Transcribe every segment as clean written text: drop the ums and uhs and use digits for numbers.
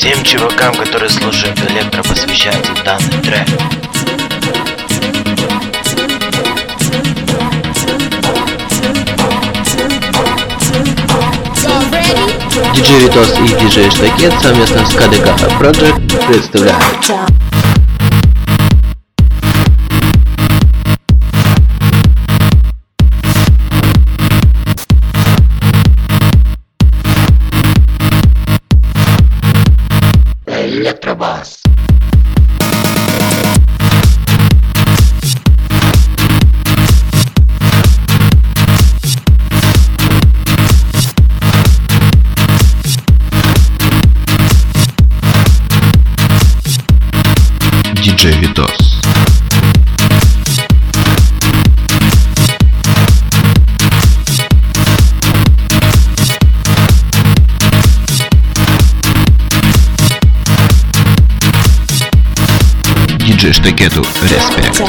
Всем чувакам, которые слушают электро, посвящайте данный трек. Диджей Витос и диджей Штакет совместно с КДК Project представляют Электробас. Диджей Витос. Диджей Штакету респект.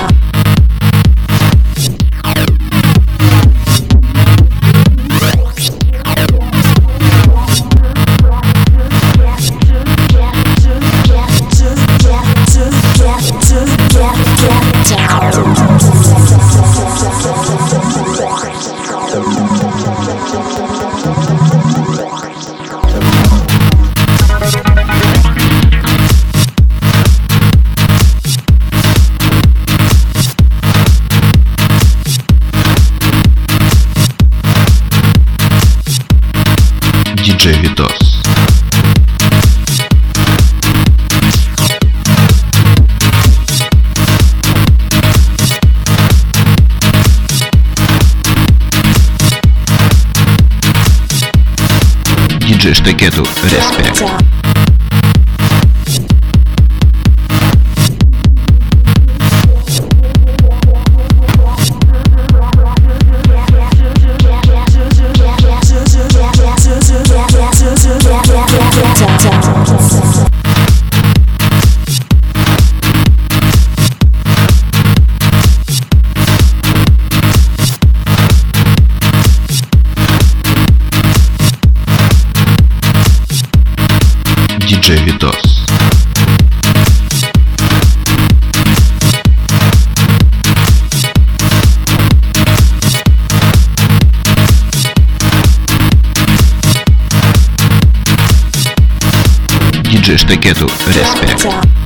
Диджей Витос. Диджей Штакету респект. Диджей Витос. Диджей Штакету респект.